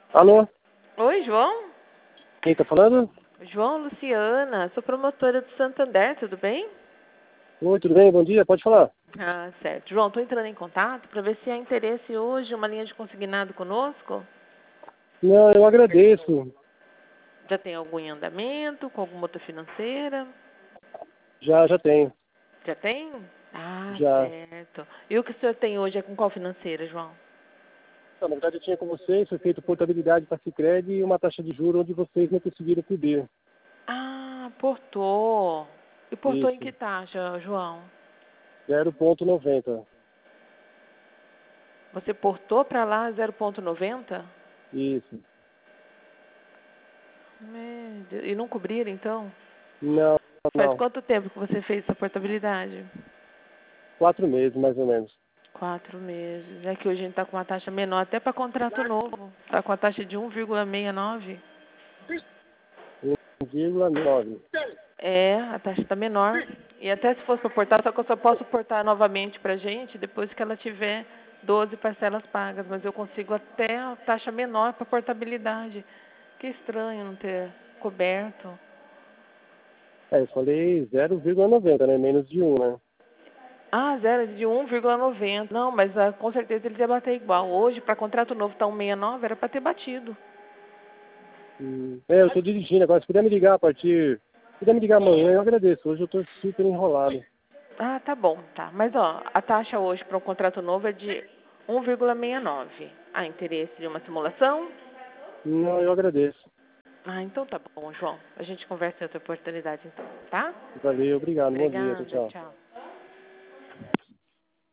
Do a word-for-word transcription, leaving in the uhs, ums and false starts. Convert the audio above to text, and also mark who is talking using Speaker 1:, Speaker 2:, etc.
Speaker 1: Alô?
Speaker 2: Oi, João?
Speaker 1: Quem tá falando?
Speaker 2: João, Luciana, sou promotora do Santander, tudo bem?
Speaker 1: Oi, tudo bem? Bom dia, pode falar.
Speaker 2: Ah, certo. João, estou entrando em contato para ver se há interesse hoje em uma linha de consignado conosco.
Speaker 1: Não, eu agradeço.
Speaker 2: Já tem algum em andamento, com alguma outra financeira?
Speaker 1: Já, já tenho.
Speaker 2: Já tem? Ah,
Speaker 1: Já.
Speaker 2: certo. E o que o senhor tem hoje é com qual financeira, João?
Speaker 1: Não, na verdade, eu tinha com vocês, foi feito portabilidade para Sicredi e uma taxa de juros onde vocês não conseguiram cobrir.
Speaker 2: Ah, portou. E portou em que
Speaker 1: Isso.
Speaker 2: taxa, João?
Speaker 1: zero vírgula noventa.
Speaker 2: Você portou para lá zero vírgula noventa?
Speaker 1: Isso.
Speaker 2: Meu Deus. E não cobriram, então?
Speaker 1: Não,
Speaker 2: Faz
Speaker 1: não.
Speaker 2: quanto tempo que você fez essa portabilidade?
Speaker 1: Quatro meses, mais ou menos.
Speaker 2: Quatro meses. É que hoje a gente está com uma taxa menor, até para contrato novo. Está com a taxa de um vírgula sessenta e nove.
Speaker 1: um vírgula nove.
Speaker 2: É, a taxa está menor. E até se fosse para portar, só que eu só posso portar novamente para a gente depois que ela tiver doze parcelas pagas. Mas eu consigo até a taxa menor para portabilidade. Que estranho não ter coberto.
Speaker 1: É, eu falei zero vírgula noventa, né? Menos de um, né?
Speaker 2: Ah, zero de um vírgula noventa. Não, mas ah, com certeza eles iam bater igual. Hoje, para contrato novo, está um vírgula sessenta e nove, era para ter batido.
Speaker 1: Hum. É, eu tô dirigindo agora. Se puder me ligar a partir... Se puder me ligar amanhã, eu agradeço. Hoje eu tô super enrolado.
Speaker 2: Ah, tá bom, tá. Mas, ó, a taxa hoje para um contrato novo é de um vírgula sessenta e nove. Há interesse de uma simulação?
Speaker 1: Não, eu agradeço.
Speaker 2: Ah, então tá bom, João. A gente conversa em outra oportunidade, então, tá?
Speaker 1: Valeu, obrigado. Bom dia, tchau,
Speaker 2: Obrigada,
Speaker 1: tchau.
Speaker 2: tchau.